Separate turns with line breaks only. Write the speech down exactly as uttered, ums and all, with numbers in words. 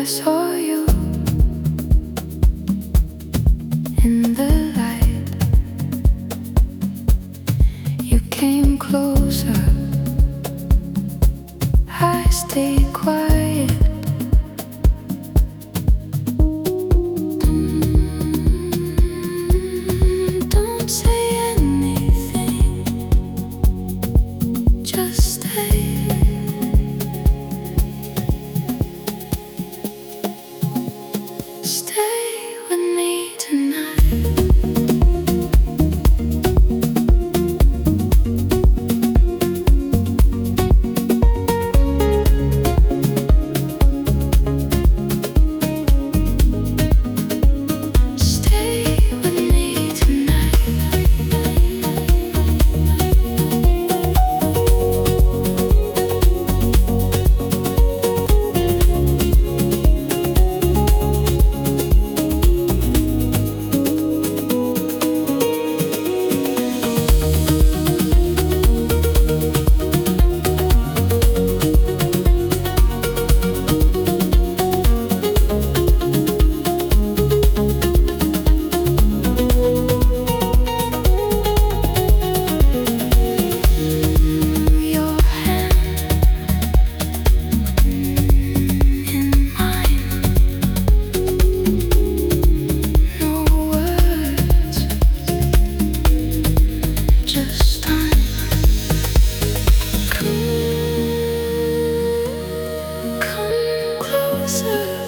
I saw you in the light. You came closer, I stayed quiet. Mm, don't say anything, just stay. Stay with me tonight. Stay with me tonight. Your hand in mine. No words, just time. Come, come closer.